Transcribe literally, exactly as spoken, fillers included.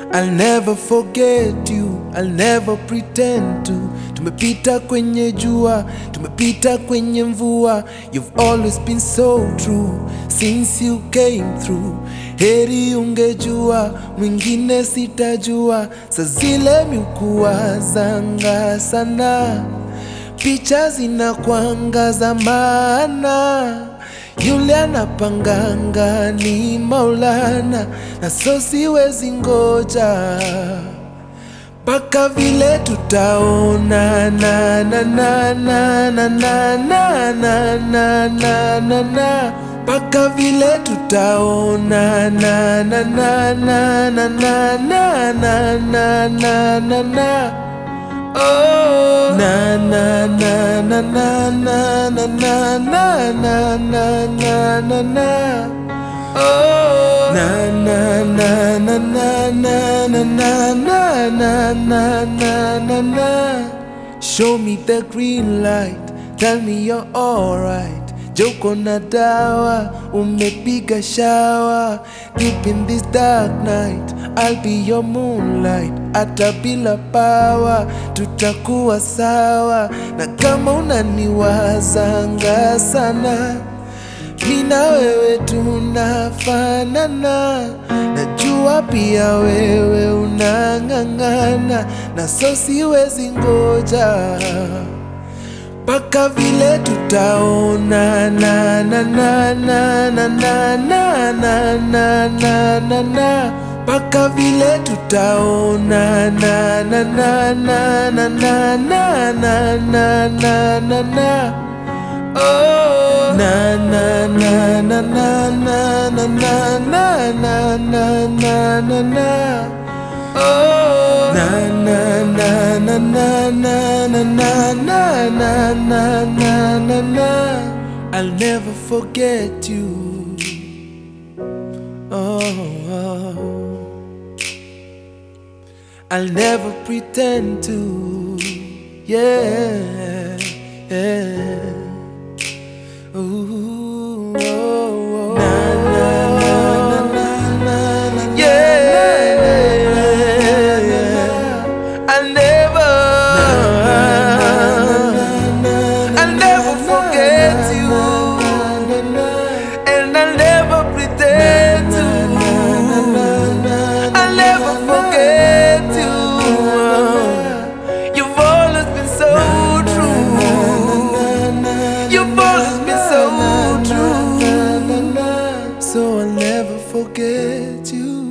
I'll never forget you, I'll never pretend to. Tumepita kwenye jua, tumepita kwenye mvua. You've always been so true since you came through. Heri ungejua, mwingine sitajua. Saa zile miukuwa zanga sana, picha zinakuanga za maana. Yule anapanganga ni Maulana, na so siwezi ngoja mpaka vile tutaona na na na na na na na na na na na na mpaka vile tutaona na na na na na na na na na na na na oh na na na na na na na na na na na na na oh na na na na na na na na na na na na na na. Show me the green light, tell me you're alright. Joko na dawa, umepiga shower. Deep in this dark night, I'll be your moonlight. Ata bila power, tutakuwa sawa. Na kama unaniwazanga sana, mina wewe tunafanana. Najua pia wewe unang'ang'ana, na so siwezi ngoja mpaka vile tutaona na na na na na na na na na na na na mpaka vile tutaona na na na na na na na na na na na na oh na na na na na na na na na na na na na na oh na na na na na na na na na na na na na na. I'll never forget you. Oh, oh. I'll never pretend to. Yeah, yeah. Ooh, oh, oh. Na, na, na, na, na, na, yeah, yeah, yeah. I'll never, I'll never forget you, and I'll never pretend to. I'll never forget you. You've always been so true. You've always been so true. So I'll never forget you.